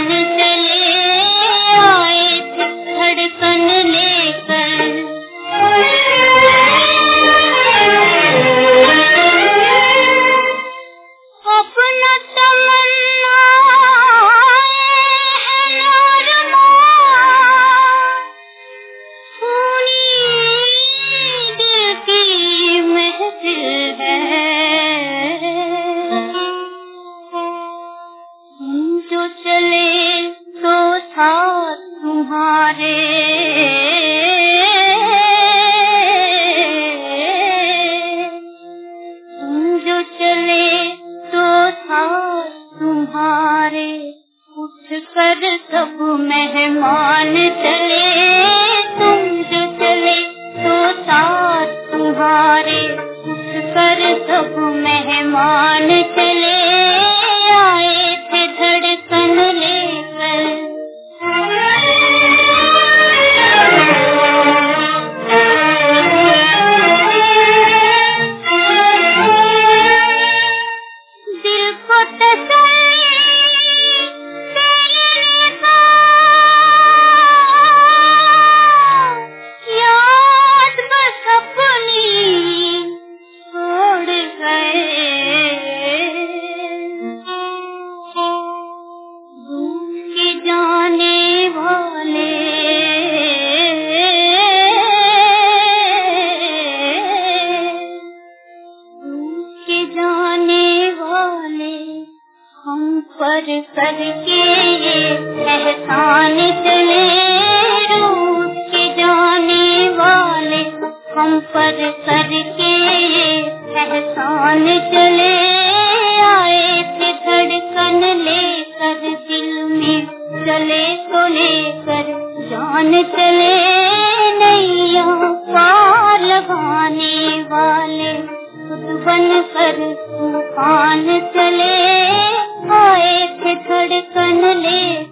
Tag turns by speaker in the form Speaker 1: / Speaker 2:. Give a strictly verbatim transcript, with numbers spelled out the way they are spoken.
Speaker 1: चले आए थे धड़कन लेकर। अपना तमन्ना जो चले तो साथ तुम्हारे, तुम जो चले तो साथ तुम्हारे, उठ कर सब मेहमान चले। तुम जो चले तो साथ तुम्हारे, उठ कर सब मेहमान चले आए थे धड़कन लेकर। दिल को तसल्ली देने का याद बस अपनी छोड़ गए। के जाने वाले के जाने वाले हम पर करके ये एहसान चले। रूठ के जाने वाले हम पर करके ये एहसान चले आए थे धड़कन लेकर। दिल में चले तो लेकर जान चले, नैया पार लगाने वाले खुद बन कर तूफान चले आए थे धड़कन ले।